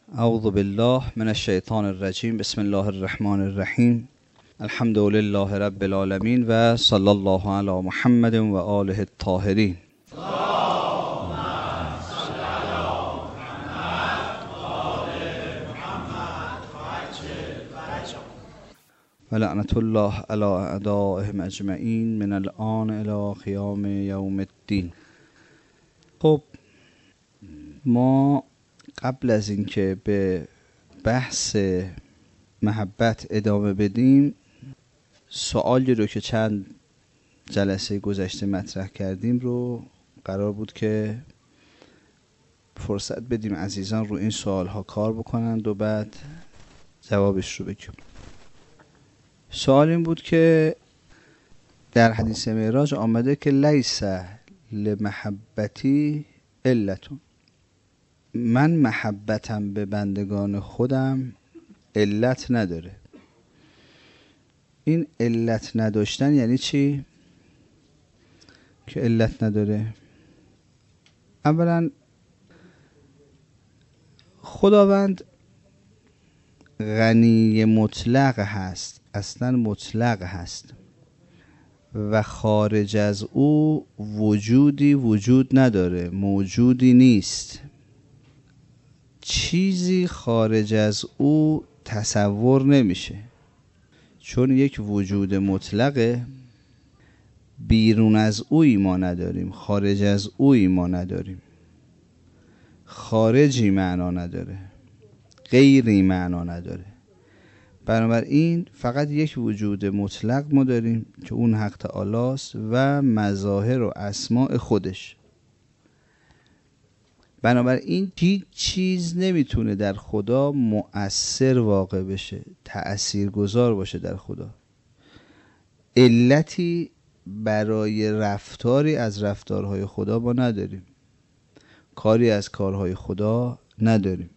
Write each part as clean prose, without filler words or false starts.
اعوذ بالله من الشیطان الرجیم. بسم الله الرحمن الرحیم. الحمد لله رب العالمین و صلی الله علی محمد و آله الطاهرین. و لعنت الله علی اعدائهم اجمعین من الآن الی قیام یوم الدین. خب ما قبل از اینکه به بحث محبت ادامه بدیم، سوالی رو که چند جلسه گذشته مطرح کردیم رو قرار بود که فرصت بدیم عزیزان رو این سوالها کار بکنند و بعد جوابش رو بگیم. سوال این بود که در حدیث معراج آمده که لیس لمحبتی علتون، من محبتم به بندگان خودم علت نداره. این علت نداشتن یعنی چی؟ که علت نداره. اولا خداوند غنی مطلق هست، اصلا مطلق هست و خارج از او وجودی وجود نداره، موجودی نیست. چیزی خارج از او تصور نمیشه، چون یک وجود مطلقه. بیرون از اویی ما نداریم، خارج از اویی ما نداریم. خارجی معنا نداره، غیری معنا نداره. بنابراین فقط یک وجود مطلق ما داریم که اون حق تعالی است و مظاهر و اسماء خودش. بنابراین هیچ چیز نمیتونه در خدا مؤثر واقع بشه، تأثیرگذار باشه در خدا. علتی برای رفتاری از رفتارهای خدا ما نداریم، کاری از کارهای خدا نداریم.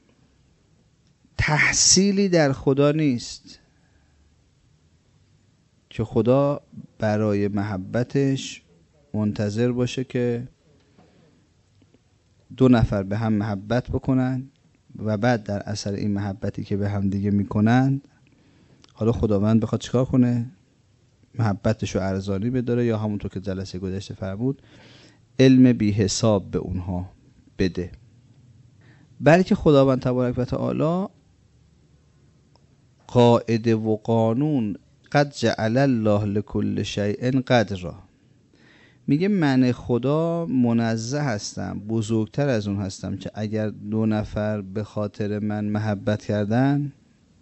تحصیلی در خدا نیست که خدا برای محبتش منتظر باشه که دو نفر به هم محبت بکنن و بعد در اثر این محبتی که به هم دیگه میکنن حالا خداوند بخواد چیکار کنه؟ محبتشو ارزانی بداره یا همونطور که جلسه گذشته فرمود علم بی حساب به اونها بده. بلکه خداوند تبارک و تعالی قاعده و قانون قد جعل الله لكل شیء قدرا، میگه من خدا منزه هستم، بزرگتر از اون هستم که اگر دو نفر به خاطر من محبت کردن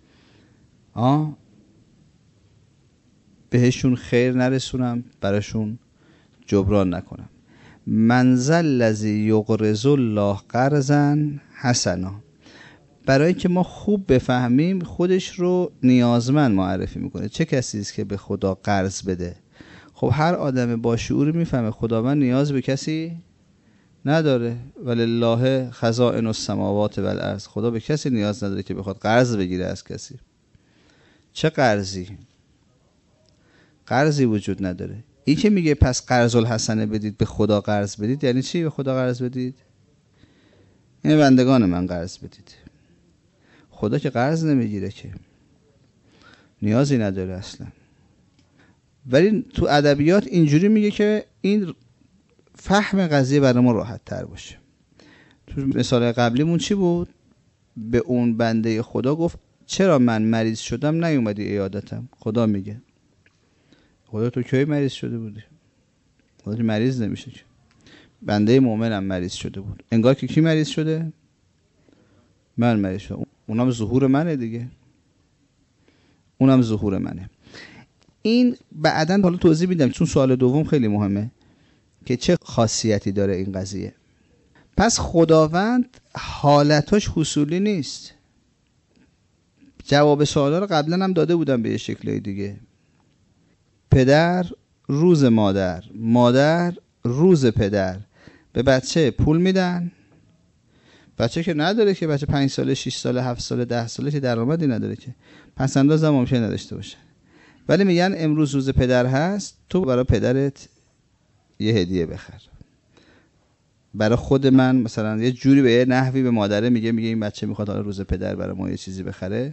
بهشون خیر نرسونم، براشون جبران نکنم. من ذا الذی یقرض الله قرضا حسنا. برای که ما خوب بفهمیم خودش رو نیازمند معرفی میکنه. چه کسی است که به خدا قرض بده؟ خب هر آدم با شعوری میفهمه خداوند نیاز به کسی نداره. ولله خزائن السماوات والارض. خدا به کسی نیاز نداره که بخواد قرض بگیره از کسی. چه قرضی؟ قرضی وجود نداره. این که میگه پس قرض الحسنه بدید، به خدا قرض بدید، یعنی چی به خدا قرض بدید؟ این بندگان من قرض بدید. خدا که قرض نمیگیره، که نیازی نداره اصلا. ولی تو ادبیات اینجوری میگه که این فهم قضیه برای ما راحت تر باشه. تو مثال قبلیمون چی بود؟ به اون بنده خدا گفت چرا من مریض شدم نیومدی عیادتم؟ خدا میگه خدا تو کی مریض شده بودی؟ خدا که مریض نمیشه که. بنده مؤمنم مریض شده بود. انگار که کی مریض شده؟ من مریض شدم. اونم ظهور منه دیگه، اونم ظهور منه. این بعداً حالا توضیح میدم چون سوال دوم خیلی مهمه که چه خاصیتی داره این قضیه. پس خداوند حالتاش حصولی نیست. جواب سوالا رو قبلا هم داده بودم به یه شکل دیگه. پدر روز مادر، مادر روز پدر به بچه پول میدن. بچه که نداره که، بچه 5 ساله 6 ساله 7 ساله 10 ساله که درآمدی نداره که، پس انداز هم ممکنه نداشته باشه. ولی میگن امروز روز پدر هست، تو برای پدرت یه هدیه بخر. برای خود من مثلا یه جوری به یه نحوی به مادره میگه این بچه میخواد حالا روز پدر برای ما یه چیزی بخره،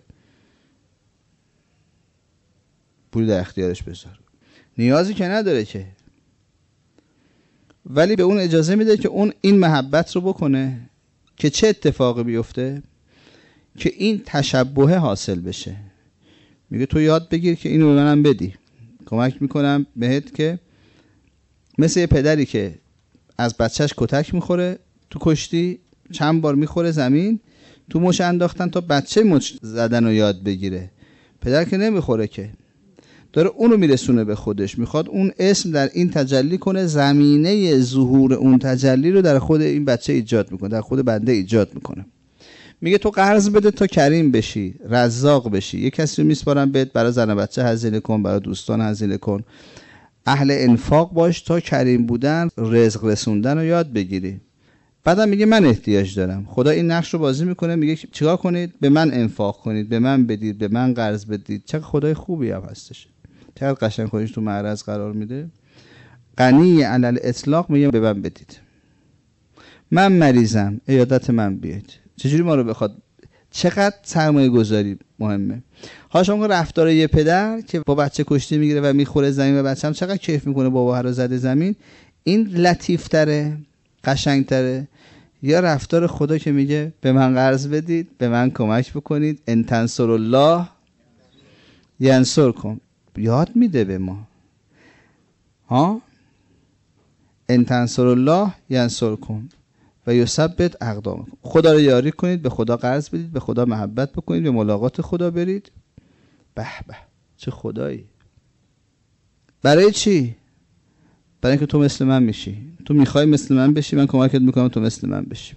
پولی در اختیارش بذار. نیازی که نداره که، ولی به اون اجازه میده که اون این محبت رو بکنه که چه اتفاقی بیفته، که این تشبه حاصل بشه. میگه تو یاد بگیر که اینو به منم بدی، کمک میکنم بهت که مثل یه پدری که از بچهش کتک میخوره تو کشتی، چند بار میخوره زمین، تو مچ انداختن تا بچه مچ زدن رو یاد بگیره. پدر که نمیخوره که، داره اونو میرسونه به خودش، میخواد اون اسم در این تجلی کنه، زمینه ظهور اون تجلی رو در خود این بچه ایجاد میکنه، در خود بنده ایجاد میکنه. میگه تو قرض بده تا کریم بشی، رزاق بشی. یه کسی رو میسپارم بهت، برای زن بچه هزینه کن، برای دوستان هزینه کن، اهل انفاق باش تا کریم بودن، رزق رسوندن رو یاد بگیری. بعدم میگه من احتیاج دارم. خدا این نقش رو بازی میکنه، میگه چیکار کنید؟ به من انفاق کنید، به من بدید، به من قرض بدید. چقدر خدای خوبی هم هستش، چقدر قشنگ خودش تو معرض قرار میده. غنی علی الاطلاق، میگه به من بدید، من مریضم، عیادت من بیاید. چجوری ما رو بخواد؟ چقدر سرمایه گذاری مهمه. حالا شما رفتار یه پدر که با بچه کشتی میگیره و میخوره زمین و بچه‌م چقدر کیف میکنه بابا رو زده زمین، این لطیف تره، قشنگ تره، یا رفتار خدا که میگه به من قرض بدید، به من کمک بکنید، ان تنصر الله ینصرکم. یاد میده به ما، ها، ان تنصر الله ینصرکم و یثبت اقدامکم. خدا رو یاری کنید، به خدا قرض بدید، به خدا محبت بکنید، به ملاقات خدا برید. به به چه خدایی! برای چی؟ برای اینکه تو مثل من میشی. تو میخوای مثل من بشی، من کمکت میکنم تو مثل من بشی.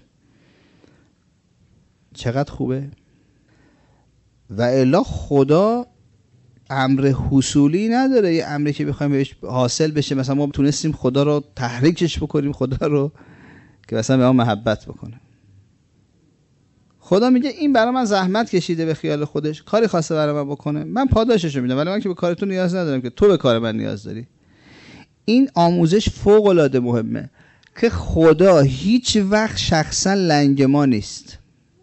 چقدر خوبه! و الا خدا امر حصولی نداره، یه امری که بخوایم بهش حاصل بشه. مثلا ما تونستیم خدا رو تحریکش بکنیم، خدا رو که مثلا به ما محبت بکنه. خدا میگه این برای من زحمت کشیده به خیال خودش، کاری خواسته برای من بکنه، من پاداشش رو میدم، ولی من که به کار تو نیاز ندارم که تو به کار من نیاز داری. این آموزش فوق العاده مهمه که خدا هیچ وقت شخصا لنگ ما نیست.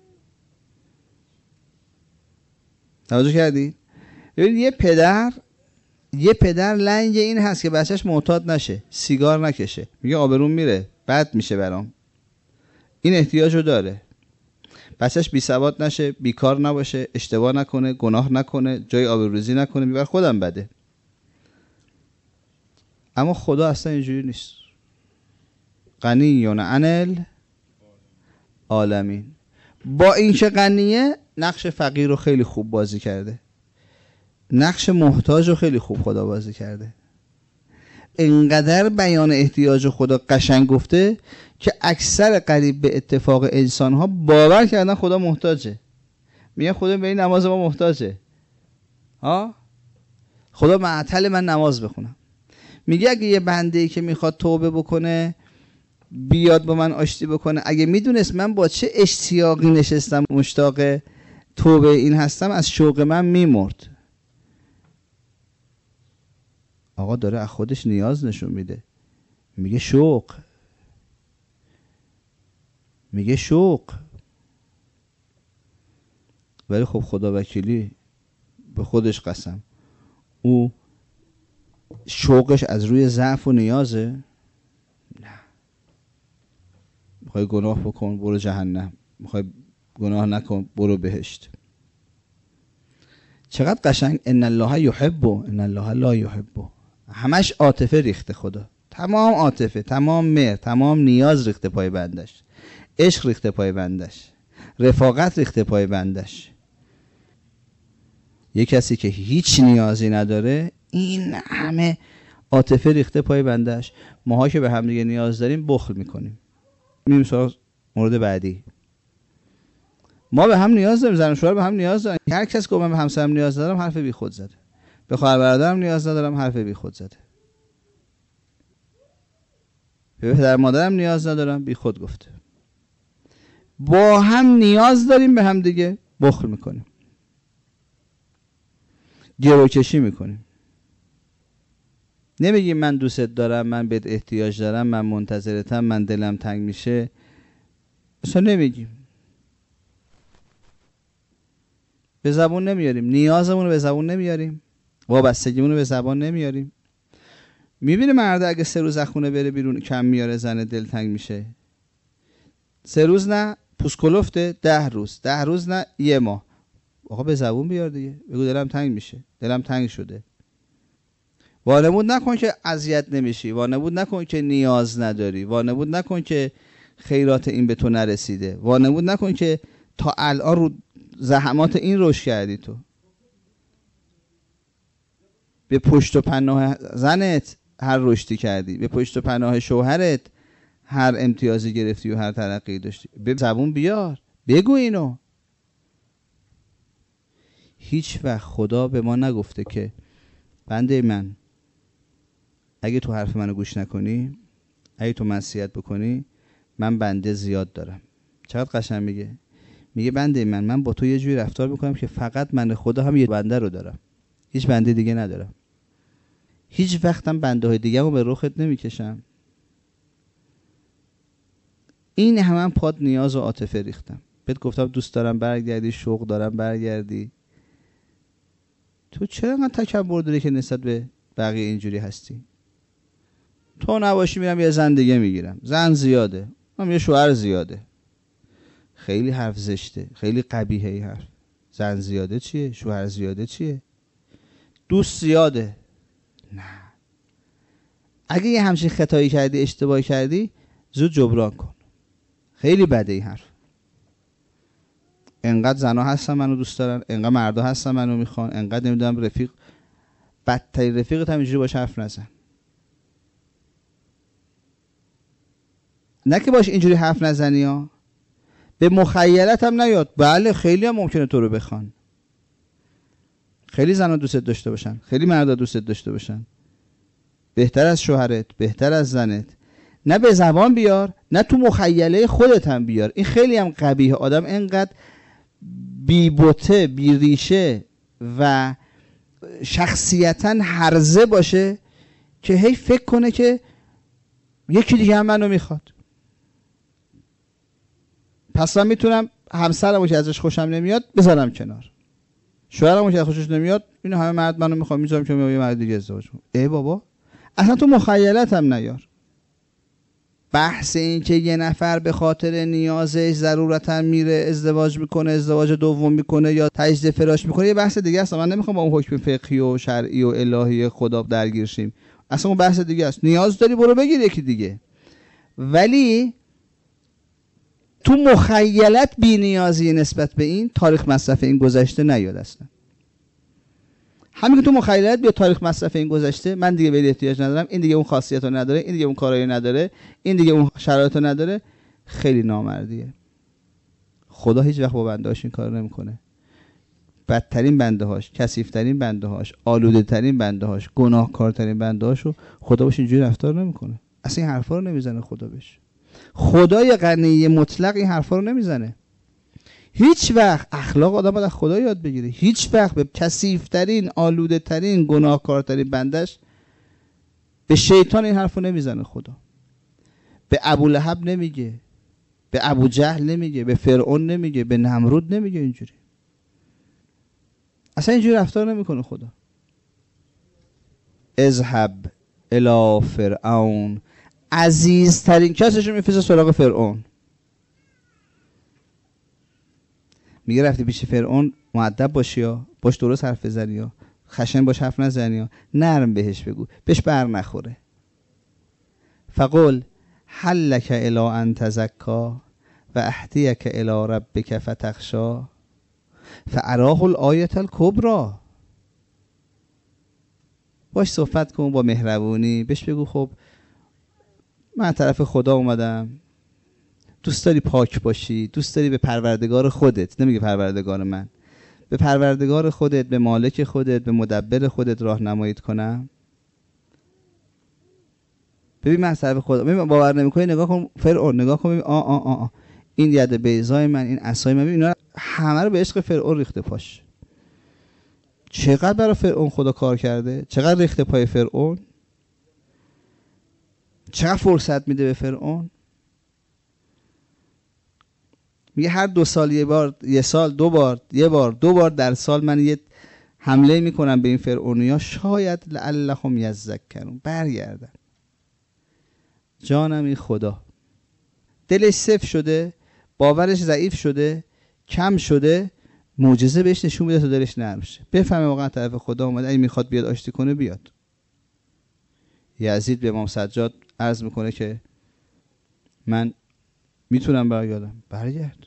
توجه کردی؟ ببین یه پدر لنگ این هست که بچهش معتاد نشه، سیگار نکشه، میگه آبروم میره، بد میشه برام. این احتیاجو داره. بچهش بی سواد نشه، بیکار نباشه، اشتباه نکنه، گناه نکنه، جای آبروریزی نکنه، میبر خودم بده. اما خدا اصلا اینجوری نیست. غنیون عن العالمین. با اینکه غنیه، نقش فقیر رو خیلی خوب بازی کرده، نقش محتاج رو خیلی خوب خدا بازی کرده. اینقدر بیان احتیاج خدا قشنگ گفته که اکثر قریب به اتفاق انسان ها باور کردن خدا محتاجه. میگن خدا به این نماز ما محتاجه، ها، خدا معطل من نماز بخونم. میگه اگه یه بنده‌ای که میخواد توبه بکنه بیاد با من آشتی بکنه، اگه میدونست من با چه اشتیاقی نشستم مشتاق توبه این هستم، از شوق من میمرد. آقا داره از خودش نیاز نشون میده، میگه شوق، میگه شوق. ولی خب خدا وکیلی به خودش قسم، او شوقش از روی ضعف و نیازه؟ نه. میخوای گناه بکن برو جهنم، میخوای گناه نکن برو بهشت. چقدر قشنگ. ان الله یحب ان الله لا یحب. همش عاطفه ریخته خدا، تمام عاطفه، تمام مهر، تمام نیاز ریخته پای بندش، عشق ریخته پای بندش، رفاقت ریخته پای بندش. یه کسی که هیچ نیازی نداره، این همه عاطفه ریخته پای بندش. ماها که به هم دیگه نیاز داریم بخل میکنیم. میریم سراغ مورد بعدی. ما به هم نیاز داریم، زن و شوهر به هم نیاز دارن. هر کس که من به همسرم نیاز دارم حرف بی خود زده، به خواهر برادرم نیاز ندارم حرف بی خود زده، به پدر مادرم نیاز ندارم بی خود گفته. با هم نیاز داریم به هم دیگه، بخل میکنیم، گروکشی میکنیم. نمیگی من دوست دارم، من بهت احتیاج دارم، من منتظرتم، من دلم تنگ میشه. اصلا نمیگیم، به زبون نمیاریم، نیازمون رو به زبون نمیاریم، وابستگیمون رو به زبان نمیاریم. میبینه مرد اگه 3 روز از خونه بره بیرون کم میاره، زن دلتنگ میشه. 3 روز نه پوست کلفته، 10 روز، 10 روز نه 1 ماه. آقا به زبون بیار دیگه، بگو دلم تنگ میشه، دلم تنگ شده. وانمود نکن که اذیت نمیشی، وانمود نکن که نیاز نداری، وانمود نکن که خیرات این به تو نرسیده، وانمود نکن که تا الان رو زحمات این رشد کردی. تو به پشت و پناه زنت هر رشدی کردی، به پشت و پناه شوهرت هر امتیازی گرفتی و هر ترقی داشتی. به زبون بیار، بگو اینو. هیچ وقت خدا به ما نگفته که بنده من اگه تو حرف منو گوش نکنی، اگه تو معصیت بکنی، من بنده زیاد دارم. چقدر قشنگ میگه. میگه بنده من با تو یه جوری رفتار میکنم که فقط من خدا هم یه بنده رو دارم، هیچ بنده دیگه ندارم. هیچ وقتم بنده های دیگه رو به رخت نمیکشم. این همه پاد نیاز و عاطفه ریختم، بهت گفتم دوست دارم برگردی، شوق دارم برگردی. تو چرا انقدر تکبر داری که نسبت به بقیه اینجوری هستی؟ تو نباشی میرم یه زن دیگه میگیرم، زن زیاده، هم یه شوهر زیاده. خیلی حرف زشته، خیلی قبیحه این حرف. زن زیاده چیه؟ شوهر زیاده چیه؟ دوست زیاده. نه، اگه یه همچین خطایی کردی، اشتباهی کردی، زود جبران کن. خیلی بده این حرف. انقدر زنا هستن منو دوست دارن، انقدر مردا هستن منو میخوان، انقدر نمیدونم رفیق، بدترین رفیقت هم اینجوری باش حرف نزن. نه که باش اینجوری حرف نزنی ها، به مخیلت هم نیاد. بله خیلی هم ممکنه تو رو بخوان، خیلی زنا دوست داشته باشن، خیلی مردا دوست داشته باشن، بهتر از شوهرت، بهتر از زنت. نه به زبان بیار، نه تو مخیله خودت هم بیار. این خیلی هم قبیحه. آدم اینقدر بی بوته، بی ریشه و شخصیتاً هرزه باشه که هی فکر کنه که یکی دیگه هم منو میخواد. پس من میتونم همسرمو که ازش خوشم نمیاد بذارم کنار، شوهرمو که خوشش نمیاد، اینو همه مرد منو میخوام، میذارم که یه مرد دیگه ازدواج کنم. ای بابا، اصلا تو مخیلت هم نیار. بحث این که یه نفر به خاطر نیازش ضرورتا میره ازدواج میکنه، ازدواج دوم میکنه یا تجدید فراش میکنه، یه بحث دیگه است. من نمیخوام با اون حکم فقهی و شرعی و الهی خدا درگیر شیم، اصلا اون بحث دیگه است. نیاز داری برو بگیر یکی دیگه، ولی تو مخیلت بی نیازی نسبت به این تاریخ مصرف این گذشته نیاد اصلا. همین که تو مخیلت بیا تاریخ مصرف این گذشته، من دیگه به احتیاج ندارم، این دیگه اون خاصیت رو نداره، این دیگه اون کارایی نداره، این دیگه اون شرایط رو نداره، خیلی نامردیه. خدا هیچ وقت با بنده هاش این کار نمیکنه. بدترین بنده هاش، کثیف‌ترین بنده هاش، آلوده ترین بنده هاش، گناهکارترین بنده هاشو خدا باش اینجوری رفتار نمیکنه. اصلا این حرفا رو نمیزنه خدا بهش. خدای غنی مطلق این حرفا رو نمیزنه. هیچ وقت اخلاق آدم باید از خدا یاد بگیره. هیچ وقت به کثیف‌ترین، آلوده‌ترین، گناهکارترین بندش، به شیطان این حرفو نمیزنه خدا. به ابولهب نمیگه، به ابو جهل نمیگه، به فرعون نمیگه، به نمرود نمیگه اینجوری. اصلا اینجوری رفتار نمیکنه خدا. اذهب الی فرعون، عزیزترین کسش رو میفرسته سراغ فرعون. میگه رفتی پیش فرعون، مؤدب باشی یا باش درست حرف بزنی یا خشن باش حرف نزنی یا نرم بهش بگو، بهش بر نخوره. فقل هل لک الی ان تزکا و اهدیک الی ربک فتخشا فاراه الآیة الکبری. باش صحبت کن با مهربونی، بهش بگو خب من طرف خدا اومدم، دوست داری پاک باشی، دوست داری به پروردگار خودت، نمیگه پروردگار من، به پروردگار خودت، به مالک خودت، به مدبر خودت راهنماییت کنم. ببین من از طرف خدا، ببین باور نمیکنی، نگاه کن فرعون، نگاه کن ببین این ید بیضای من، این عصای من، ببین اینا همه رو به عشق فرعون ریخته پاش. چقدر برای فرعون خدا کار کرده، چقدر ریخته پای فرعون. چقدر فرصت میده به فرعون؟ میگه هر 2 سال یه بار، یه سال 2 بار، یه بار 2 بار در سال من یه حمله میکنم به این فرعونیا، شاید لعلهم یذکرون، برگردن. جانم این خدا دلش صفر شده، باورش ضعیف شده، کم شده، معجزه بهش نشون میده تا دلش نرم شه، بفهمه واقعا طرف خدا اومده، اگه میخواد بیاد آشتی کنه بیاد. یزید به امام سجاد عرض میکنه که من میتونم برگردم. برگرد.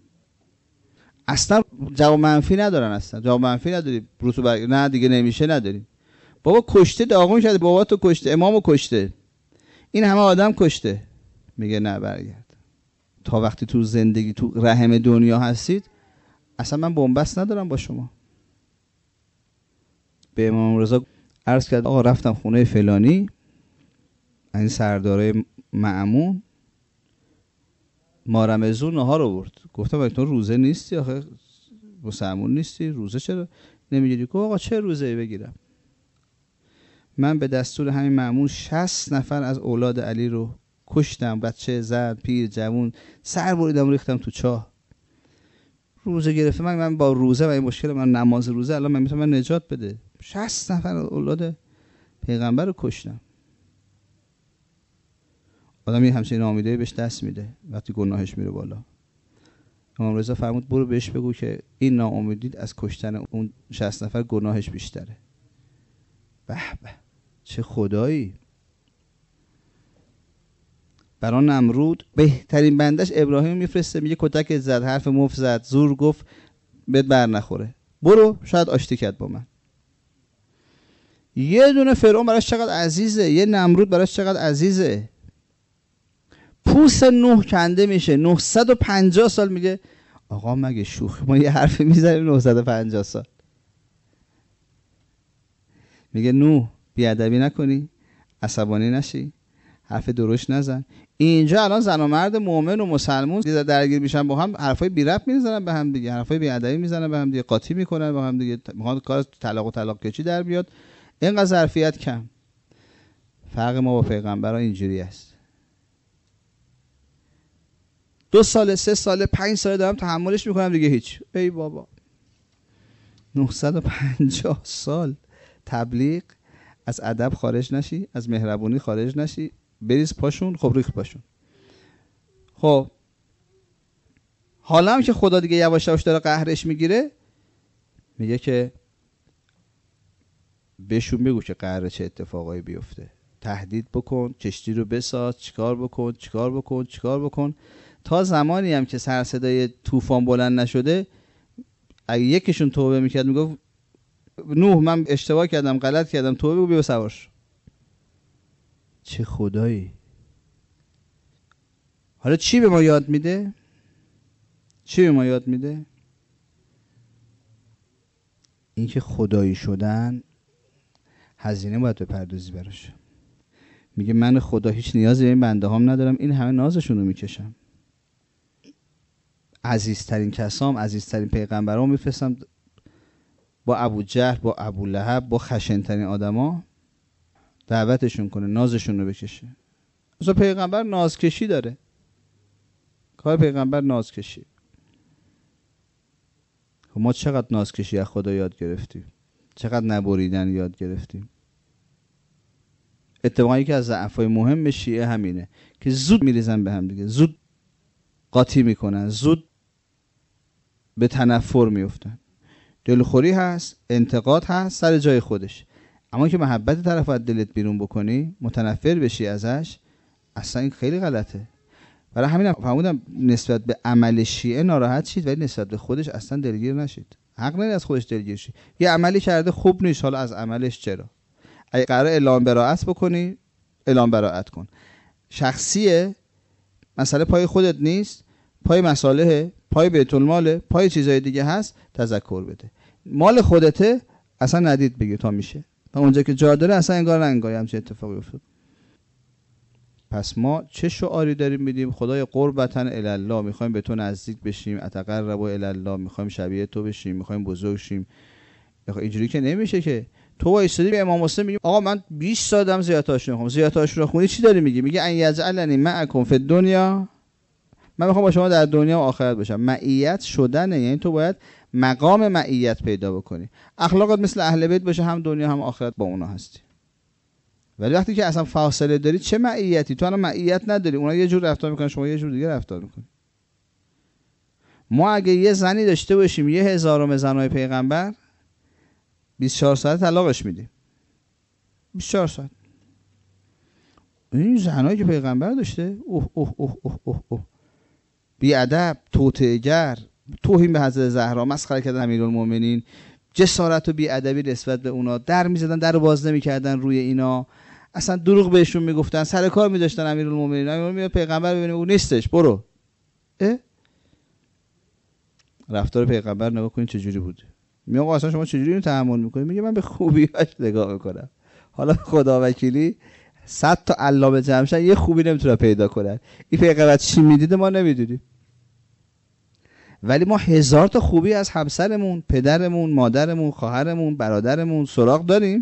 اصلا جواب منفی ندارن، اصلا جواب منفی نداری. نه دیگه نمیشه، نداریم. بابا کشته، داغون کرده، بابا تو کشته، امامو کشته، این همه آدم کشته. میگه نه برگرد. تا وقتی تو زندگی تو رحم دنیا هستید اصلا من بنبست ندارم با شما. به امام رضا عرض کرد آقا رفتم خونه فلانی، این سرداره مأمون، مارمزون نهار آورد. گفتم تو روزه نیستی آخه، مسلمون نیستی، روزه چرا نمیگیری؟ گفت آقا چه روزه‌ای بگیرم؟ من به دستور همین مأمون 60 نفر از اولاد علی رو کشتم، بچه، زن، پیر، جوون، سر بریدم ریختم تو چاه. روزه گرفته من با روزه و این مشکل من نماز روزه الان من میتونم نجات بده. 60 نفر اولاد پیغمبر رو کشتم. آدم یه همچین ناامیدی بهش دست میده وقتی گناهش میره بالا. امام رضا فرمود برو بهش بگو که این ناامیدی از کشتن اون 60 نفر گناهش بیشتره. به به چه خدایی. برای نمرود بهترین بندش ابراهیم میفرسته، میگه کتک زد، حرف مفت زد، زور گفت، بهت بر نخوره، برو شاید آشتی کرد با من. یه دونه فرعون براش چقدر عزیزه، یه نمرود براش چقدر عزیزه. پوست نوح کنده میشه 950 سال. میگه آقا مگه شوخی ما یه حرفی میزنیم 950 سال؟ میگه نوح بیادبی نکنی، عصبانی نشی، حرف درشت نزن. اینجا الان زن و مرد مؤمن و مسلمون درگیر میشن با هم، حرفای بی ربط میزنن به هم دیگه، حرفای بی ادبی میزنن به هم دیگه، قاطی میکنن با هم دیگه، میخوان کار طلاق و طلاق کشی در بیاد. اینقدر ظرفیت کم. فرق ما با پیغمبرا اینجوری است. 2 سال 3 سال 5 سال دارم تحملش میکنم دیگه هیچ. ای بابا 950 سال تبلیغ، از ادب خارج نشی، از مهربونی خارج نشی، بریز پاشون، خب ریخت پاشون. خب حالا هم که خدا دیگه یواش یواش داره قهرش میگیره، میگه که بهشون بگو که قهر چه اتفاقایی بیفته، تهدید بکن، کشتی رو بساز، چیکار بکن، چیکار بکن، چیکار بکن. تا زمانی هم که سر صدای طوفان بلند نشده، اگه یکیشون توبه میکرد میگفت نوح من اشتباه کردم، غلط کردم، توبه بگو بیا سوار شو. چه خدایی. حالا چی به ما یاد میده؟ چی به ما یاد میده؟ اینکه خدایی شدن هزینه باید بپردازی براش. میگه من خدا هیچ نیازی به این بنده هام ندارم، این همه نازشون رو میکشم. عزیزترین کسام، عزیزترین پیغمبرام میفرستم با ابو جهل، با ابو لهب، با خشنترین آدما دعوتشون کنه، نازشون رو بکشه. اصلا پیغمبر نازکشی داره. کار پیغمبر نازکشی. خب ما چقدر نازکشی از خدا یاد گرفتیم، چقدر نبریدن یاد گرفتیم. اتفاقی که از ضعف‌های مهم شیعه همینه که زود میریزن به هم دیگه، زود قاطی میکنن، زود به تنفر میفتن. دلخوری هست، انتقاد هست سر جای خودش، اما که محبت طرف از دلت بیرون بکنی، متنفر بشی ازش، اصلا این خیلی غلطه. برای همین فرمودم نسبت به عمل شیعه ناراحت شید ولی نسبت به خودش اصلا دلگیر نشید. حق نداری از خودش دلگیر شید. یه عملی کرده خوب نیست، حالا از عملش چرا؟ اگه قرار اعلام براءت بکنی، اعلام براءت کن. شخصیه، مسئله پای خودت نیست، پای مصالحه، پای بیت الماله، پای چیزای دیگه هست، تذکر بده. مال خودته اصلا ندید بگیر تا میشه. و اونجا که جا داره اصلا انگار ننگاه همچین اتفاقی افتاد. پس ما چه شعاری داریم میدیم؟ خدای قربتن الله، میخوایم به تو نزدیک بشیم، اتقرب الی الله، میخوایم شبیه تو بشیم، میخوایم بزرگ شیم. اینجوری که نمیشه که تو وایسادی به امام حسین میگی آقا من 20 سال دارم زیارت عاشورا میخوام. زیارت عاشورا خونی چی داری میگی؟ میگه ان یجعلنی معکم فی الدنیا، من میخوام با شما در دنیا و آخرت باشم. معیت شدنه، یعنی تو باید مقام معیت پیدا بکنی. اخلاقت مثل اهل بیت باشه، هم دنیا هم آخرت با اونا هستی. ولی وقتی که اصلا فاصله داری، چه معیتی؟ تو الان معیت نداری، اونا یه جور رفتار میکنن، شما یه جور دیگه رفتار میکنی. ما اگه یه زنی داشته باشیم 1000 زنای پیغمبر، 24 ساعت طلاقش میدیم. 24 ساعت. این زنایی که پیغمبر داشته، اوه اوه اوه اوه اوه اوه، بیادب، توطئه‌گر، توهین به حضرت زهرا، مسخره کردن امیرالمومنین، جسارت و بیادبی نسبت به اونا، در میزدن، در باز نمیکردن روی اینا، اصلا دروغ بهشون میگفتن، سر کار میذاشتن امیرالمومنین. میاد پیغمبر ببینه او نیستش، برو. رفتار پیغمبر نگاه کنید چجوری بود. میگه آقا اصلا شما چجوری اینو تحمل میکنید؟ میگه من به خوبیاش نگاه میکنم. حالا خدا وکیلی 100 تا علامه جمشن یه خوبی نمیتونه پیدا کنن. این پیغمبر چی میدیده ما نمیدونیم، ولی ما 1000 تا خوبی از همسرمون، پدرمون، مادرمون، خواهرمون، برادرمون سراغ داریم.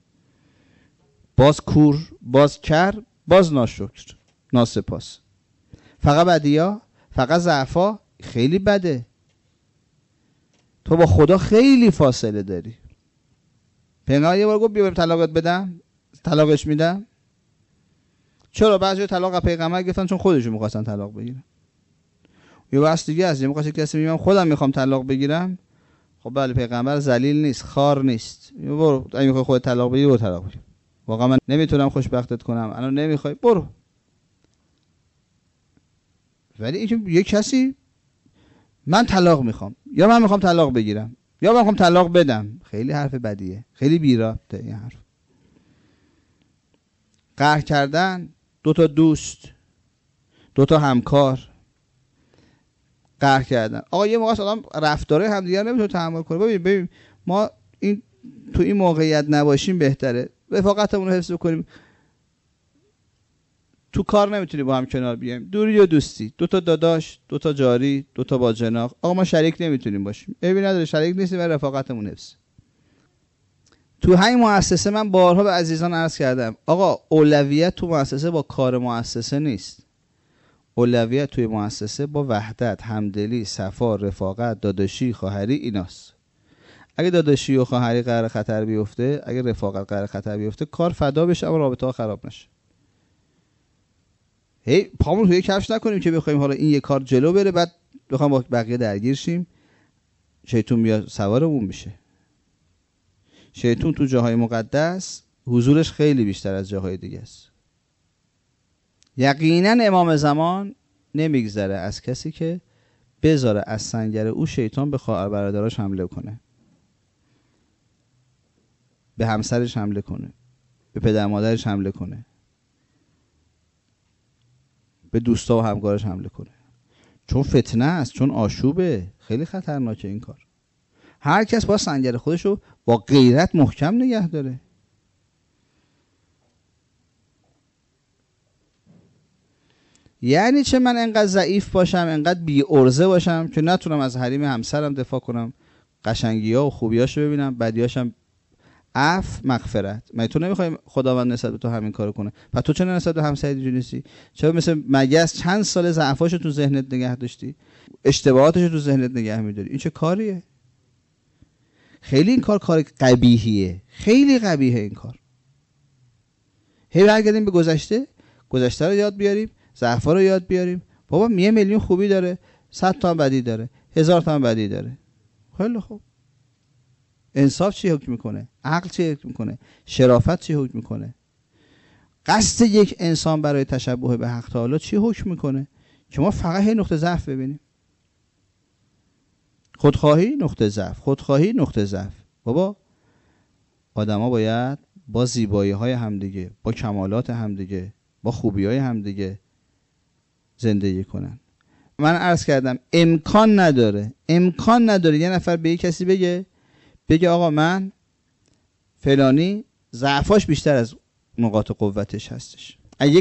باز کور، باز کر، باز ناشکر، ناسپاس. فقط بدیا، فقط ضعفا. خیلی بده. تو با خدا خیلی فاصله داری. پیغمبر یه بار گفت بیا بریم طلاقت بدم، طلاقش میدم. چرا؟ بعضی طلاق پیغمبر گفتن چون خودشون می‌خواستن طلاق بگیرن. یه واسه دیگه از می‌خواد کسی میگم خودم می‌خوام طلاق بگیرم. خب بله، پیغمبر ذلیل نیست، خار نیست. برو اگه می‌خوای خودت طلاق بگیری، برو طلاق بگیر. واقعا من نمیتونم خوشبختت کنم، الان نمی‌خوای، برو. ولی اینکه یه کسی من طلاق میخوام، یا من میخوام طلاق بگیرم، یا من میخوام طلاق بدم، خیلی حرف بدیه، خیلی بی‌ربطه این حرف. قهر کردن، 2 تا دوست، 2 تا همکار، قهر کردن. آقا یه موقع آدم رفتاره همدیگه نمیتونه تحمل کنه. ببین ما این تو این موقعیت نباشیم بهتره، رفاقتمون رو حفظ کنیم. تو کار نمیتونی با هم کنار بیایم، دوری و دوستی، 2 تا داداش، 2 تا جاری، 2 تا باجناق، آقا ما شریک نمیتونیم باشیم. عیبی نداره، شریک نیستیم و رفاقتمون حفظ. تو همین مؤسسه من بارها به عزیزان عرض کردم آقا اولویت تو مؤسسه با کار مؤسسه نیست. اولویت توی مؤسسه با وحدت، همدلی، صفا، رفاقت، داداشی، خواهری ایناست. اگه داداشی و خواهری قرار خطر بیفته، اگه رفاقت قرار خطر بیفته، کار فدا بشه اما رابطه ها خراب نشه. هی پامون توی کفش نکنیم که بخوایم حالا این یه کار جلو بره بعد بخوام با بقیه درگیر شیم، شیطون بیاد سوارمون میشه. شیطون تو جاهای مقدس حضورش خیلی بیشتر از جاهای دیگه است. یقینا امام زمان نمیگذره از کسی که بذاره از سنگر او شیطان به خواهر برادراش حمله کنه، به همسرش حمله کنه، به پدر مادرش حمله کنه، به دوستا و همکارش حمله کنه. چون فتنه است، چون آشوبه، خیلی خطرناکه این کار. هر کس با سنگر خودش رو با غیرت محکم نگه داره. یعنی چه من انقدر ضعیف باشم، انقدر بی ارزه باشم که نتونم از حریم همسرم دفاع کنم، قشنگی‌ها و خوبیاشو ببینم، بدیاشم عفو مغفرت. مگه تو نمیخوای خداوند نسبت به تو همین کارو کنه؟ پس تو چرا نسبت به همسرت اینجوری نیستی؟ چرا مثل مگس چند سال ضعفاشو تو ذهنت نگه داشتی، اشتباهاتشو تو ذهنت نگه می‌داری؟ این چه کاریه؟ خیلی این کار قبیحیه، خیلی قبیحه این کار. هی برگردیم به گذشته رو یاد بیاریم، ضعفا رو یاد بیاریم. بابا 1 میلیون خوبی داره، 100 تا بدی داره، 1000 تا بدی داره. خیلی خوب. انصاف چی حکم میکنه؟ عقل چی حکم میکنه؟ شرافت چی حکم میکنه؟ قصد یک انسان برای تشبه به حق تعالی چی حکم میکنه؟ که ما فقط هی نقطه ضعف ببینیم. خودخواهی نقطه ضعف، خودخواهی نقطه ضعف. بابا آدما باید با زیبایی‌های همدیگه، با کمالات همدیگه، با خوبی‌های همدیگه زندگی کنن. من عرض کردم امکان نداره یه نفر به یک کسی بگه آقا من فلانی ضعفاش بیشتر از نقاط قوتش هستش. اگه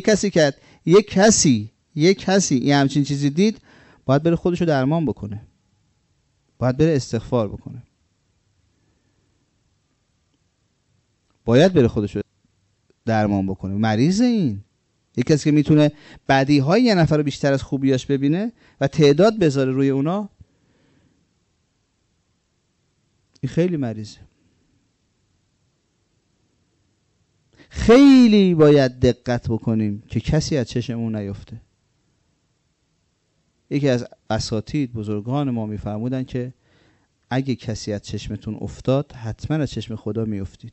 یک کسی یه همچین چیزی دید، باید بره خودشو درمان بکنه، باید بره استغفار بکنه. باید بره خودشو درمان بکنه. مریضه این. یک کسی که میتونه بدیهای یه نفر رو بیشتر از خوبیاش ببینه و تعداد بذاره روی اونا، این خیلی مریضه. خیلی باید دقت بکنیم که کسی از چشممون نیفته. یکی از اساتید بزرگان ما میفرمودن که اگه کسی از چشمتون افتاد حتما از چشم خدا میافتید.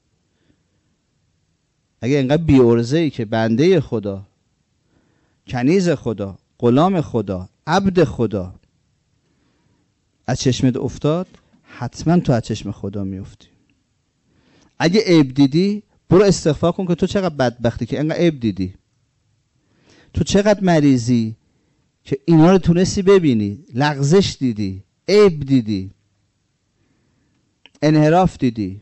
اگه اینقدر بی‌عرضه‌ای که بنده خدا، کنیز خدا، غلام خدا، عبد خدا از چشمت افتاد، حتما تو از چشم خدا میافتی. اگه عیب دیدی برو استغفار کن که تو چقدر بدبختی که اینقدر عیب دیدی، تو چقدر مریضی که اینا رو تونستی ببینی، لغزش دیدی، عیب دیدی، انحراف دیدی.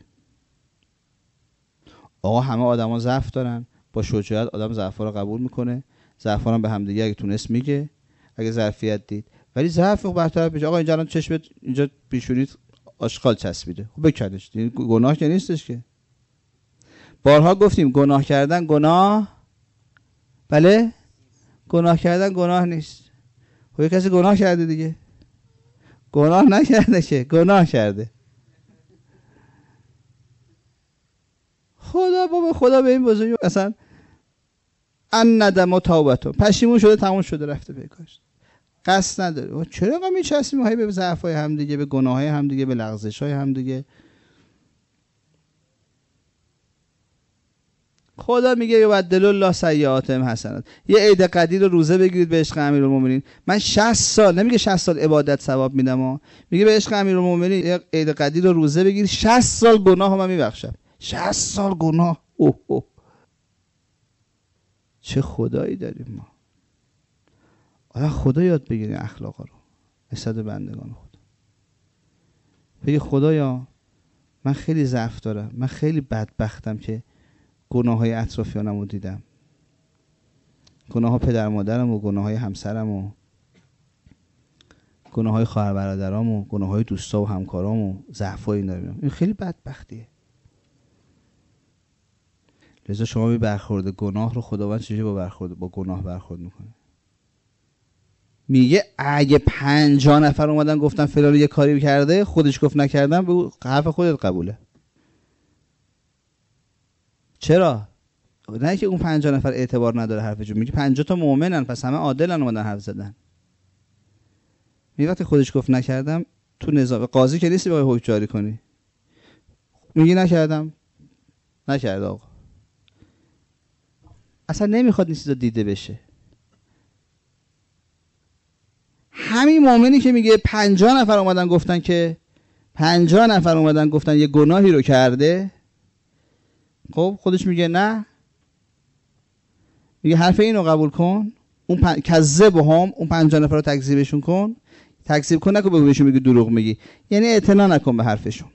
آقا همه آدما ضعف دارن، با شجاعت آدم ضعفا رو قبول میکنه، ضعفا رو به هم دیگه اگه تونست میگه، اگه ظرفیت دید. ولی ضعف رو برطرف بشه. آقا اینجا الان چشمت اینجا پیشونیت آشغال چسبیده، خب بکنش، گناه که نیستش که. بارها گفتیم گناه کردن گناه، بله گناه کردن گناه نیست. خب یک کسی گناه کرده دیگه، گناه نکرده که، گناه کرده. خدا بابا، خدا به این بزرگی اصلا ان ندم و توبتون، پشیمون شده، تموم شده، رفته پیکاش، قصد نداره. چرا اینقدر میچسبیم به ضعف‌های هم دیگه، به گناه‌های هم دیگه، به لغزش‌های هم دیگه؟ خدا میگه یبدل الله سیئاتهم حسنات. یه عید قدیر رو روزه بگیرید به عشق امیرالمومنین. من 60 سال، نمیگه 60 سال عبادت ثواب میدم، میگه به عشق امیرالمومنین یه عید قدیر رو روزه بگیرید، 60 سال گناه من میبخشم. 60 سال گناه. اوه اوه. چه خدایی داریم ما. آیا خدا یاد بگیریم اخلاقا رو نسبت بندگان خدا. بگه خدایا من خیلی ضعف دارم، من خیلی بدبختم که گناه‌های اطرافیانم رو دیدم، گناه‌های پدر مادرم و گناه‌های همسرم و گناه‌های خواهر برادرام و گناه‌های دوستا و همکارام و ضعف‌های اینا رو می‌بینم. این خیلی بدبختیه. لذا شما بی برخورد گناه رو خداوند چجوری با گناه برخورد میکنه؟ میگه اگه 50 نفر اومدن گفتن فلان یه کاری کرده، خودش گفت نکردم، به حرف خودت قبوله. چرا؟ نه که اون 50 نفر اعتبار نداره حرفشون، میگه 50 تا مؤمنن پس همه عادلن اومدن حرف زدن. میگه وقتی خودش گفت نکردم، تو نظام قاضی که نیستی بخوای حکم جاری کنی، میگی نکردم، نکرد آقا. اصلا نمیخواد این چیزا دیده بشه. همین مؤمنی که میگه 50 نفر اومدن گفتن که 50 نفر اومدن گفتن یه گناهی رو کرده، خب خودش میگه نه، میگه حرف اینو قبول کن، اون کذبهم، اون 50 نفر رو تکذیبشون کن، تکذیب کن، نکن بهشون میگی دروغ میگی، یعنی اعتنا نکن به حرفشون.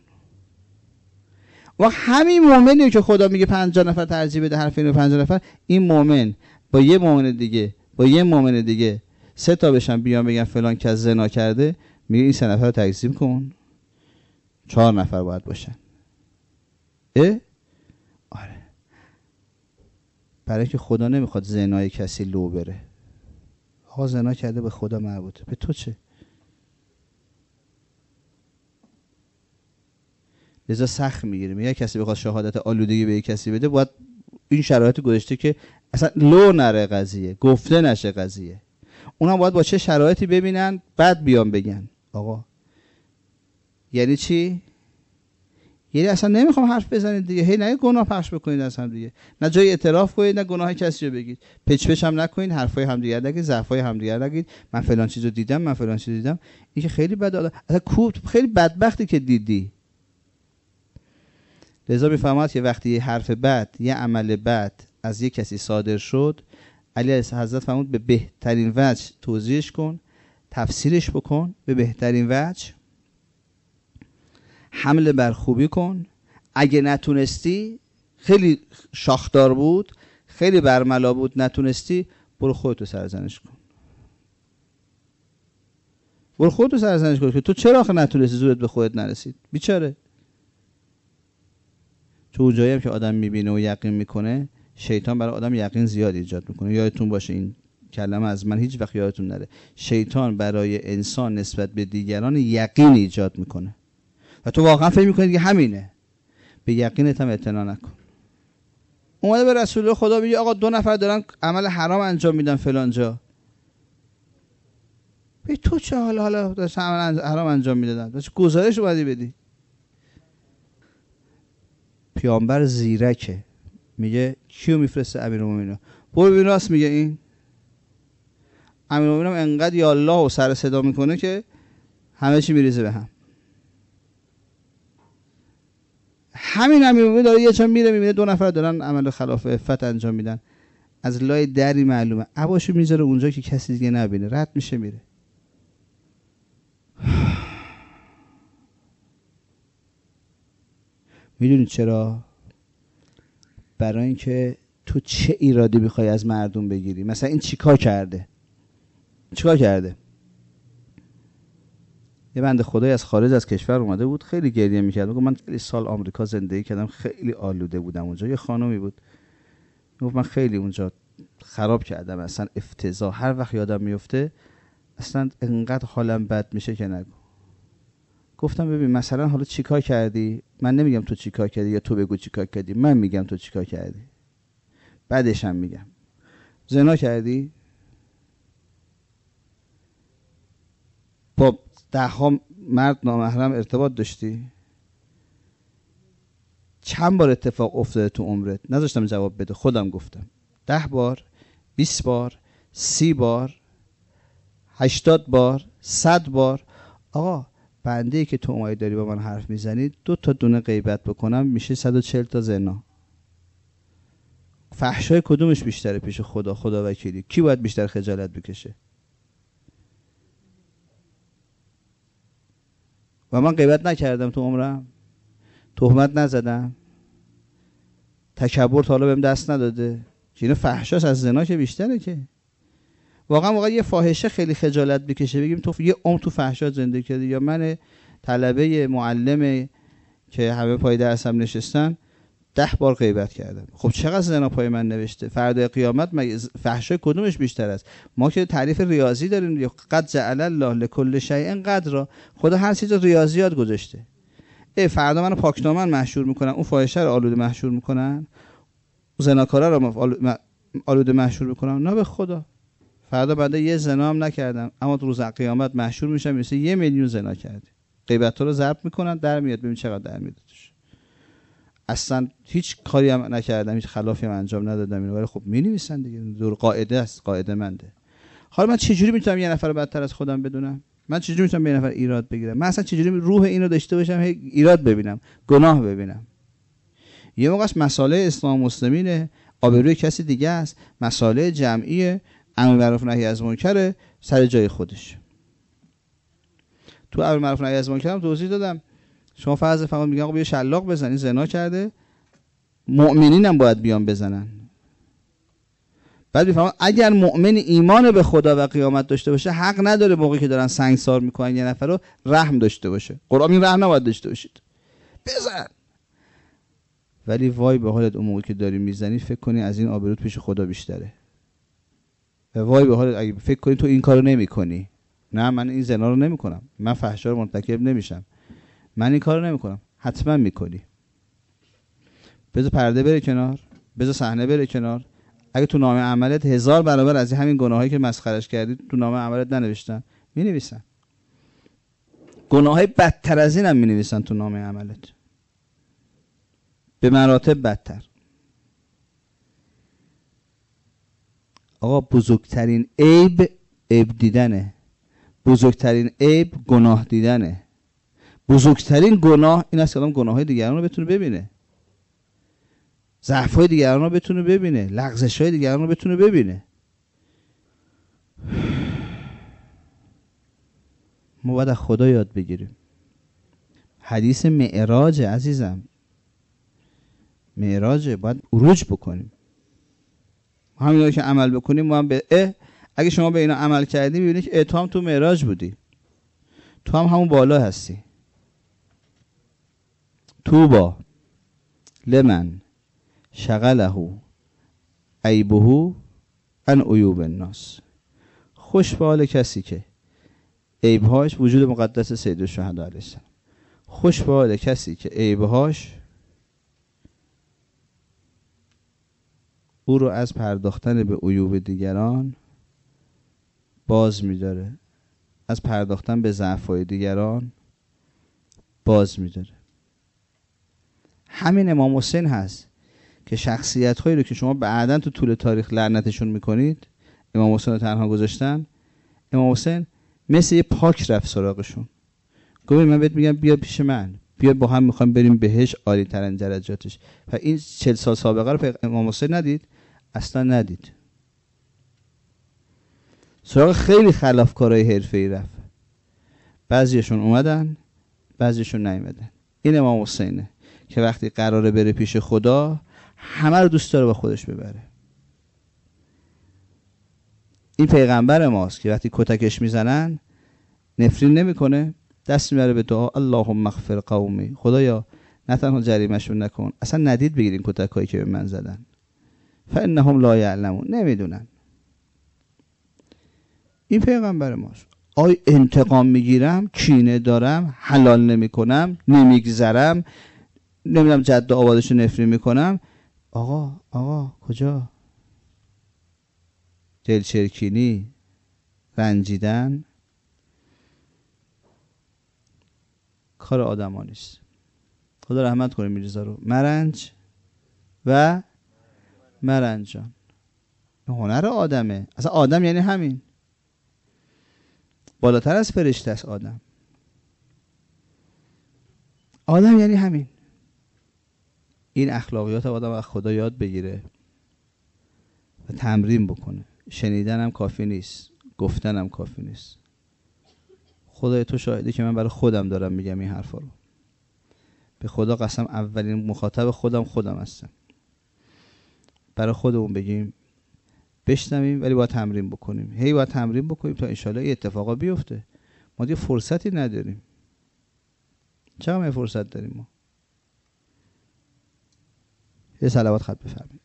و همین مؤمنی که خدا میگه 50 نفر ترجیح بده حرف اینو 50 نفر، این مؤمن با یه مؤمن دیگه، با یه مؤمن دیگه 3 تا بشن بیان بگن فلان کس زنا کرده، میگه این 3 نفر رو تکذیب کن، 4 نفر باید باشن. آره، برای که خدا نمیخواد زنای کسی لو بره. آقا زنا کرده به خدا مربوطه، به تو چه؟ لذا سخت میگیره. میگه کسی بخواد شهادت آلودگی به یک کسی بده، باید این شرایط گذاشته که اصلا لو نره قضیه، گفته نشه قضیه. اونا باید با چه شرایطی ببینن بعد بیان بگن. آقا یعنی چی؟ یعنی اصلا نمیخوام حرف بزنید دیگه، هی نه گناه پخش بکنید اصلا دیگه، نه جای اعتراف کنید نه گناه کسی رو بگید، پچ پچ هم نکنید، حرفای همدیگه نگید، ضعفای همدیگه نگید، من فلان چیزو دیدم، من فلان چیزو دیدم. این که خیلی بده، اصلا خیلی بدبختی که دیدی. لذا میفهمد که وقتی یه حرف بد، یه عمل بد از یه کسی صادر شد، علی علیه حضرت فرمود به بهترین وجه توضیحش کن، تفسیرش بکن به بهترین وجه، حمله بر خوبی کن. اگه نتونستی، خیلی شاخدار بود، خیلی برملا بود، نتونستی، برو خودتو سرزنش کن. برو خودتو سرزنش کن که تو چرا آخه نتونستی، زورت به خودت نرسید، بیچاره. چون اونجایی هم که آدم میبینه و یقین میکنه، شیطان برای آدم یقین زیاد ایجاد میکنه. یادتون باشه این کلمه از من هیچ وقت یادتون نره. شیطان برای انسان نسبت به دیگران یقین ایجاد میکنه و تو واقعا فکر میکنی که همینه. به یقینت هم اعتنا نکن. اومده به رسول الله خدا میگه آقا 2 نفر دارن عمل حرام انجام میدن فلان جا. به تو چه حالا داشت عمل حرام انجام میدادن؟ داشت گزارش اومدی بدی. پیامبر زیرکه، میگه کیو میفرسته؟ امیرالمومنین. برو ببین راست میگه این. امیرالمومنین هم انقدر یا الله و سر صدا میکنه که همه چی میریزه به هم. همین امیرالمومنین داره یه جا میره میبینه 2 نفر دارن عمل خلاف عفت انجام میدن، از لای دری معلومه، عباشو میذاره اونجا که کسی دیگه نبینه، رد میشه میره. میدونی چرا؟ برای اینکه تو چه ایرادی میخوای از مردم بگیری. مثلا این چیکار کرده؟ یه بنده خدایی از خارج از کشور اومده بود، خیلی گریه میکرد. میگه من خیلی سال آمریکا زندگی کردم، خیلی آلوده بودم اونجا. یه خانومی بود میگفت من خیلی اونجا خراب کردم، اصلا افتضاح. هر وقت یادم میفته اصلا انقدر حالم بد میشه که نگو. گفتم ببین مثلا حالا چیکار کردی؟ من نمیگم تو چیکار کردی یا تو بگو چیکار کردی، من میگم تو چیکار کردی، بعدش هم میگم. زنا کردی؟ با 10 مرد نامحرم ارتباط داشتی؟ چند بار اتفاق افتاده تو عمرت؟ نذاشتم جواب بده، خودم گفتم 10 بار، 20 بار، 30 بار، 80 بار، 100 بار. آقا بنده‌ای که تو اومدی داری با من حرف میزنی، 2 تا دونه غیبت بکنم میشه 140 تا زنا. فحشای کدومش بیشتره پیش خدا؟ خدا وکیلی کی باید بیشتر خجالت بکشه؟ و من غیبت نکردم تو عمرم، تهمت نزدم، تکبر تا حالا بهم دست نداده. اینو فحشاش از زنا که بیشتره. که واقعا یه فاحشه خیلی خجالت بکشه بگیم تو یه عمر تو فحشا زندگی کردی. یا من طلبه معلم که همه پای درسم نشستن 10 بار غیبت کردم. خب چقدر زنا پای من نوشته؟ فردای قیامت مگه فحشای کدومش بیشتر است؟ ما که تعریف ریاضی داریم، قد جعل الله لكل شیء قدرا. خدا هر چیز ریاضیات گذاشته. فردا منو پاکدامن محشور میکنن، اون فاحشه رو آلوده محشور میکنن، زناکارا رو آلوده محشور میکنن. نه به خدا، فردا بنده یه زنا هم نکردم اما روز قیامت محشور میشم مثل 1 میلیون زنا کردی. غیبت رو ضرب میکنن، در میاد. ببین چقدر در میاد. اصلا هیچ کاری هم نکردم، هیچ خلافی هم انجام ندادم اینو، ولی خب مینویسن دیگه، دور قاعده است، قاعده منده. حالا من چجوری میتونم یه نفر رو بدتر از خودم بدونم؟ من چجوری میتونم به یه نفر ایراد بگیرم؟ من اصلا چجوری روح اینو داشته باشم ایراد ببینم، گناه ببینم؟ یه موقع است مساله اسلام مسلمینه، آبروی کسی دیگه است، مساله جمعیه، امر معروف نهی از منکر، سر جای خودش. تو امر معروف نهی از منکر هم توضیح دادم. شما فرض فقط میگن آقا بیا شلاق بزنی، زنا کرده، مؤمنین هم باید بیان بزنن. بعد میفهمن اگر مؤمن ایمان به خدا و قیامت داشته باشه، حق نداره موقعی که دارن سنگسار میکنن یه نفر رو رحم داشته باشه. قرآن این رحم نباید داشته باشید، بزن. ولی وای به حالت اون موقعی که داری میزنی فکر کنی از این آبروت پیش خدا بیشتره. و وای به حالت اگه فکر کنی تو این کارو نمیکنی. نه من این زنا رو نمیکنم، من فحشا رو مرتکب نمیشم، من این کارو نمیکنم. حتما میکنی. بذار پرده بره کنار، بذار صحنه بره کنار. اگه تو نامه عملت 1000 برابر از همین گناهایی که مسخرهش کردی تو نامه عملت ننوشتن، مینویسن. گناهای بدتر از این هم مینویسن تو نامه عملت، به مراتب بدتر. آقا بزرگترین عیب دیدنه. بزرگترین عیب گناه دیدنه. بزرگترین گناه این است که آدم گناههای دیگران رو بتونه ببینه، ضعف‌های دیگران رو بتونه ببینه، لغزش‌های دیگران رو بتونه ببینه. ما باید از خدا یاد بگیریم. حدیث معراج عزیزم، معراج، باید عروج بکنیم. همینا که عمل بکنیم ما هم اگه شما به اینا عمل کردی می‌بینی که تو هم تو معراج بودی، تو هم همون بالا هستی. توبا لمن شغله عیبه عن عیوب الناس. خوش به حال کسی که عیبهاش وجود مقدس سید الشهدا علیه السلام. خوش به حال کسی که عیبهاش او رو از پرداختن به عیوب دیگران باز می‌داره، از پرداختن به ضعف‌های دیگران باز می‌داره. همین امام حسین هست که شخصیت‌هایی رو که شما بعداً تو طول تاریخ لعنتشون می‌کنید امام حسین رو تنها گذاشتن، امام حسین مثل یه پاک رفت سراغشون، گفت من بهت میگم بیا پیش من، بیا با هم می‌خوایم بریم بهش، عالی ترین درجاتش. و این 40 سال سابقه رو امام حسین ندید، اصلا ندید. سراغ خیلی خلافکارای حرفه‌ای رفت، بعضیشون اومدن بعضیشون نیومدن. این امام حسینه که وقتی قراره بره پیش خدا همه رو دوست داره با خودش ببره. این پیغمبر ماست که وقتی کتکش میزنن نفرین نمیکنه، دست میبره به دعا اللهم اغفر قومی، خدایا نه تنها جریمه‌شون نکن، اصلا ندید بگیر این کتکایی که به من زدن، فانهم لا یعلمون، نمیدونن. این پیغمبر ماست. آی انتقام میگیرم، کینه دارم، حلال نمیکنم، نمیگذرم، نمیدونم جد آبادشو نفرین میکنم. آقا کجا؟ دلچرکینی، رنجیدن کار آدم نیست. خدا رحمت کنه میرزا رو. مرنج و مرنجان هنر آدمه. اصلا آدم یعنی همین، بالاتر از فرشته است. آدم یعنی همین. این اخلاقیات آدم از خدا یاد بگیره و تمرین بکنه. شنیدن هم کافی نیست، گفتن هم کافی نیست. خدای تو شاهده که من برای خودم دارم میگم این حرفا رو. به خدا قسم اولین مخاطب خودم هستم. برای خودمون بگیم، بشنویم، ولی باید تمرین بکنیم. باید تمرین بکنیم تا انشالله این اتفاقا بیفته. ما دیگه فرصتی نداریم. چقدر فرصت داریم ما؟ یه صلوات خط بفرمایید.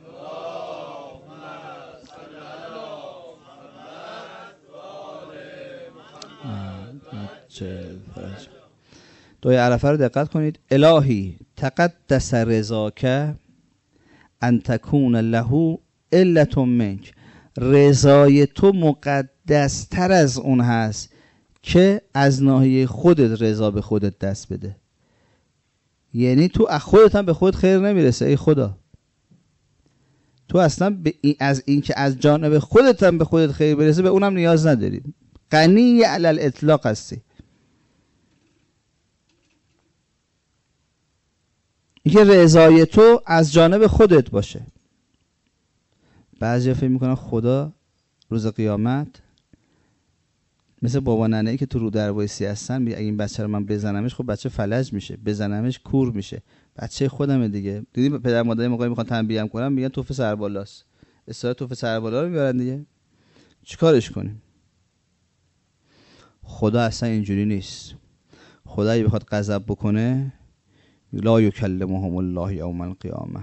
دعای عرفه رو دقت کنید. الهی تقدس رضاک ان تکون له علت منک. رضای تو مقدس تر از اون هست که از ناحیه خودت رضا به خودت دست بده. یعنی تو از خودت هم به خودت خیر نمیرسه. ای خدا، تو اصلا از این که از جانب خودت هم به خودت خیر برسه به اونم نیاز نداری. غنی علی الاطلاق هستی. اینکه رضای تو از جانب خودت باشه. بعضیا فکر میکنن خدا روز قیامت مثل بابا ننه‌ای که تو رو در وایسی هستن، میگه اگه این بچه رو من بزنمش خب بچه فلج میشه، بزنمش کور میشه، بچه خودمه دیگه. دیدی پدر مادر موقعی میخوان تنبیهم کنن میگن توف سربالاست، اصلا توف سربالا رو میبرن دیگه. چیکارش کنیم؟ خدا اصلا اینجوری نیست. خدا اگه بخواد غضب بکنه لا یکلمهم الله یوم القیامه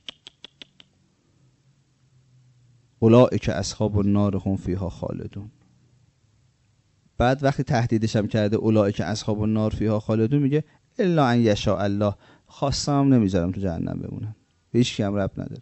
اولئک اصحاب النار هم فیها خالدون. بعد وقتی تهدیدش هم کرده اولئک اصحاب النار فیها خالدون، میگه الا ان یشاء الله، خواستم نمیذارم تو جهنم بمونن. به هیچ کی هم ربط نداره.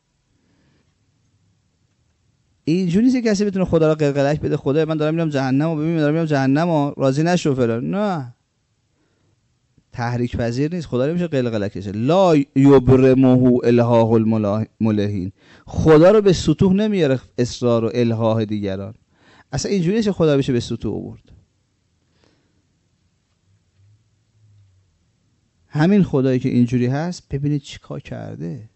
اینجوری نیست که کسی بتونه خدا را قلقلک بده، خدا من دارم میرم جهنم و ببین دارم میرم جهنم و راضی نشو فلان. نه، تحریک پذیر نیست. خدا نمیشه قلقلکشه. لا یبرمه الهاه الملحین. خدا رو به سطوح نمیاره اصرار و الهاه دیگران. اصلا اینجوری نیست خدا بشه به سطوح آورد. همین خدایی که اینجوری هست ببینید چیکار کرده.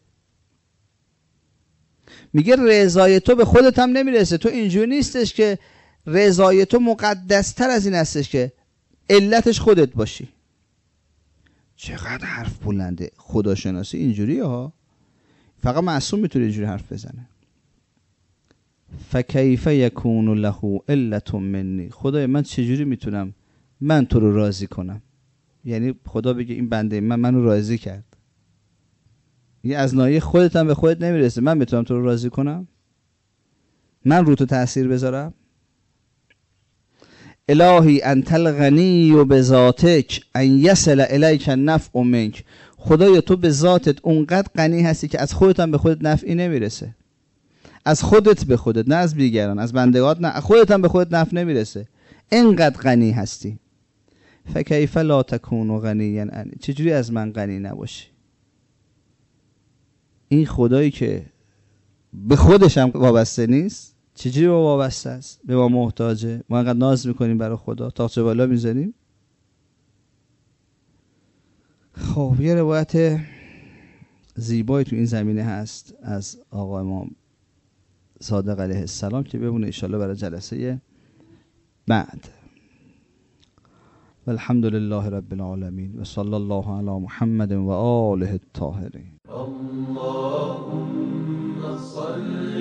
میگه رضای تو به خودت هم نمیرسه. تو اینجوری نیستش که رضای تو مقدس تر از این هستش که علتش خودت باشی. چقدر حرف بلنده. خداشناسی اینجوریه ها. فقط معصوم میتونه اینجوری حرف بزنه. فکیف یکون له علت منی. خدای من چجوری میتونم من تو رو راضی کنم؟ یعنی خدا بگه این بنده منو راضی کرد. یه از ناحیه خودت هم به خودت نمیرسه. من میتونم تو رو راضی کنم؟ من رو تو تأثیر بذارم؟ الهی انت الغنی و بذاتک ان یصل الیک النفع منک. خدایا تو به ذاتت اونقدر غنی هستی که از خودت هم به خودت نفعی نمیرسه. از خودت به خودت، نه از دیگران، از بندگات نه، خودت هم به خودت نفع نمیرسه. اینقدر غنی هستی. فکیف لا تکون غنیا عنی. چجوری از من غنی نباشی؟ این خدایی که به خودش هم وابسته نیست چجوری با وابسته است؟ به ما محتاجه. ما انقدر ناز میکنیم برای خدا، تاقچه بالا میذاریم. خب یه روایت زیبایی تو این زمینه هست از آقا امام صادق علیه السلام که بمونه انشالله برای جلسه بعد. والحمد لله رب العالمین و صلی الله علی محمد و آله الطاهرین. اللهم صل